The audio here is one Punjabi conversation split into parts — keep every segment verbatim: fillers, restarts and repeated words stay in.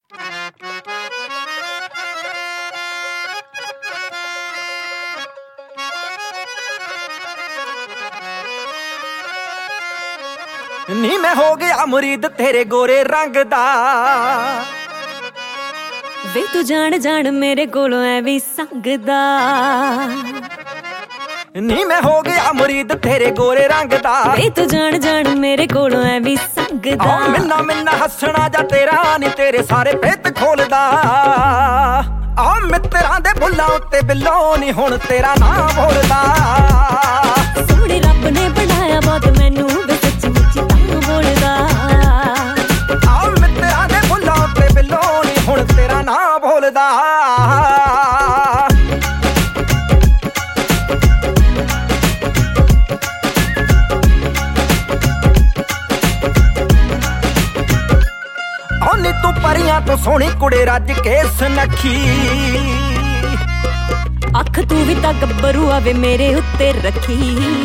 ਨੀ ਮੈਂ ਹੋ ਗਿਆ ਮੁਰੀਦ ਤੇਰੇ ਗੋਰੇ ਰੰਗ ਦਾ ਵੇ ਤੂੰ ਜਾਣ ਜਾਣ ਮੇਰੇ ਕੋਲੋਂ ਐ ਵੀ ਸੰਗਦਾ ਨੀ ਮੈਂ ਹੋ ਗਿਆ ਮੁਰੀਦ ਤੇਰੇ ਗੋਰੇ ਰੰਗ ਦਾ ਵੇ ਤੂੰ ਜਾਣ ਜਾਣ ਮੇਰੇ ਕੋਲੋਂ ਐ ਵੀ ਸੰਗਦਾ ਆ ਮਿੰਨਾ ਮਿੰਨਾ ਹੱਸਣਾ ਜਾ ਤੇਰਾ ਨੀ ਤੇਰੇ ਸਾਰੇ ਭੇਤ ਖੋਲਦਾ ਆ ਮਿੱਤਰਾਂ ਦੇ ਬੁੱਲਾਂ ਉੱਤੇ ਬਿੱਲੋ ਨੀ ਹੁਣ ਤੇਰਾ ਨਾਂ ਬੋਲਦਾ ਸੋਹਣੇ ਰੱਬ ਨੇ ਬਣਾਇਆ ਬਹੁਤ ਮੈਨੂੰ ਵੇ ਸੱਚੀ ਮੁੱਚੀ ਤਾਂ ਬੋਲਦਾ ਆ ਮਿੱਤਰਾਂ ਦੇ ਬੁੱਲਾਂ ਉੱਤੇ ਬਿੱਲੋ ਨੀ ਹੁਣ ਤੇਰਾ ਨਾਂ ਬੋਲਦਾ ਨੀ ਤੂੰ ਪਰੀਆਂ ਤੋਂ ਸੋਹਣੀ ਕੁੜੇ ਰੱਜ ਕੇ ਸੁਨੱਖੀ ਅੱਖ ਤੂੰ ਵੀ ਤਾਂ ਗੱਭਰੂ ਆਵੇ ਮੇਰੇ ਉੱਤੇ ਰੱਖੀ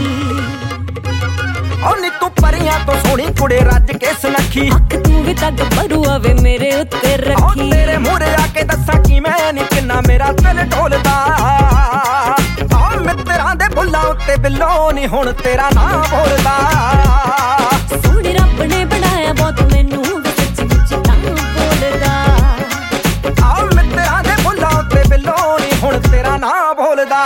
ਓ ਨੀ ਤੂੰ ਪਰੀਆਂ ਤੋਂ ਸੋਹਣੀ ਕੁੜੇ ਰੱਜ ਕੇ ਸੁਨੱਖੀ ਅੱਖ ਤੂੰ ਵੀ ਤਾਂ ਗੱਭਰੂ ਆਵੇ ਮੇਰੇ ਉੱਤੇ ਰੱਖੀ ਓ ਤੇਰੇ ਮੂਹਰੇ ਆ ਕੇ ਦੱਸਾਂ ਕਿ ਮੈਂ ਨੀ ਕਿੰਨਾ ਮੇਰਾ ਦਿਲ ਢੋਲਦਾ ਆ ਮਿੱਤਰਾਂ ਦੇ ਬੁੱਲਾਂ ਉੱਤੇ ਬਿੱਲੋ ਨੀ ਹੁਣ ਤੇਰਾ ਨਾਂ ਬੋਲਦਾ ਸੋਹਣੇ ਰੱਬ ਨੇ ਬਣਾਇਆ ਬਹੁਤ ਮੈਨੂੰ ਵੇ ਸੱਚੀ ਮੁੱਚੀ ਤਾਂ ਬੋਲਦਾ ਆ ਮਿੱਤਰਾਂ ਦੇ ਬੁੱਲਾਂ ਉੱਤੇ ਬਿੱਲੋ ਨੀ ਹੁਣ ਤੇਰਾ ਨਾਂ ਬੋਲਦਾ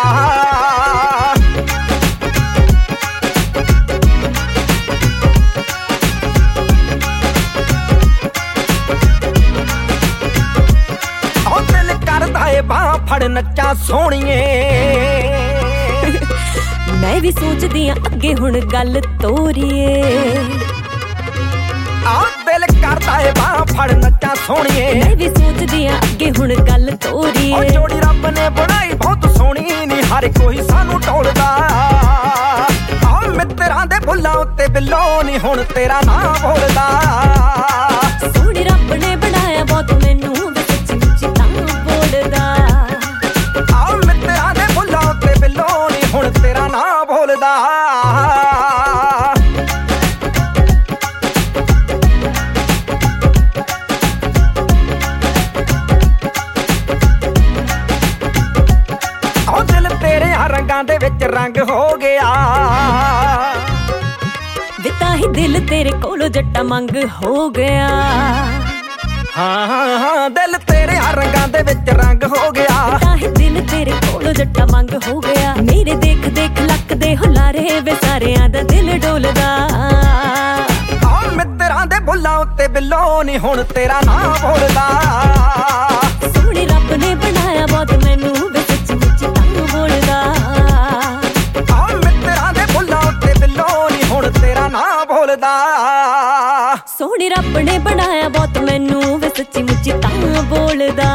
ਉਹ ਦਿਲ ਕਰਦਾ ਏ ਬਾਹ ਫੜ ਨੱਚਾਂ ਸੋਹਣੀਏ ਮੈਂ ਵੀ ਸੋਚਦੀ ਆਂ ਅੱਗੇ ਹੁਣ ਗੱਲ ਤੋਰੀਏ ਆ ਦਿਲ ਕਰਦਾ ਏ ਬਾਹ ਫੜ ਨੱਚਾਂ ਸੋਹਣੀਏ ਮੈਂ ਵੀ ਸੋਚਦੀ ਆਂ ਅੱਗੇ ਹੁਣ ਗੱਲ ਓ ਤੋਰੀਏ ਜੋੜੀ ਰੱਬ ਨੇ ਬਣਾਈ ਬਹੁਤ ਸੋਹਣੀ ਨੀ ਹਰ ਕੋਈ ਸਾਨੂੰ ਟੋਲਦਾ ਆ ਮਿੱਤਰਾਂ ਦੇ ਬੁੱਲਾਂ ਉੱਤੇ ਬਿੱਲੋ ਨੀ ਹੁਣ ਤੇਰਾ ਨਾਂ ਬੋਲਦਾ ਸੋਹਣੇ ਰੱਬ ਨੇ ਬਣਾਇਆ ਬਹੁਤ ਮੈਨੂੰ ਵੇ ਸੱਚੀ ਮੁੱਚੀ ਤਾਂ ਬੋਲਦਾ ਆ ਮਿੱਤਰਾਂ ਦੇ ਬੁੱਲਾਂ ਉੱਤੇ ਬਿੱਲੋ ਨੀ ਹੁਣ ਤੇਰਾ ਨਾਂ ਬੋਲਦਾ ਉਹ ਦਿਲ ਤੇਰੇ ਰੰਗਾਂ ਦੇ ਵਿੱਚ ਰੰਗ ਹੋ ਗਿਆ ਵੇ ਤਾਂ ਹੀ ਦਿਲ ਤੇਰੇ ਕੋਲੋਂ ਜੱਟਾ ਮੰਗ ਹੋ ਗਿਆ ਹਾਂ ਹਾਂ ਹਾਂ ਦਿਲ ਤੇਰੇ ਰੰਗਾਂ ਦੇ ਵਿੱਚ ਰੰਗ ਹੋ ਗਿਆ ਤਾਂ ਹੀ ਦਿਲ ਤੇਰੇ ਕੋਲੋਂ ਜੱਟਾ ਮੰਗ ਹੋ ਗਿਆ ਮੇਰੇ ਦੇਖ ਦੇਖ ਲੱਕਦੇ ਹੁਲਾਰੇ ਵੇ ਸਾਰਿਆਂ ਦਾ ਦਿਲ ਡੋਲਦਾ ਆ ਮਿੱਤਰਾਂ ਦੇ ਬੁੱਲਾਂ ਉੱਤੇ ਬਿੱਲੋ ਨੀ ਹੁਣ ਤੇਰਾ ਨਾਂ ਬੋਲਦਾ ਸੋਹਣੇ ਰੱਬ ਨੇ ਬਣਾਇਆ ਬਹੁਤ ਮੈਨੂੰ ਵੇ ਸੱਚੀ ਮੁੱਚੀ ਤਾਂ ਬੋਲਦਾ ਆ ਮਿੱਤਰਾਂ ਦੇ ਬੁੱਲਾਂ ਉੱਤੇ ਬਿੱਲੋ ਨੀ ਹੁਣ ਤੇਰਾ ਨਾਂ ਬੋਲਦਾ ਸੋਹਣੇ ਰੱਬ ਨੇ ਬਣਾਇਆ ਬਹੁਤ ਮੈਨੂੰ ਵੇ ਸੱਚੀ ਮੁੱਚੀ ਤਾਂ ਬੋਲਦਾ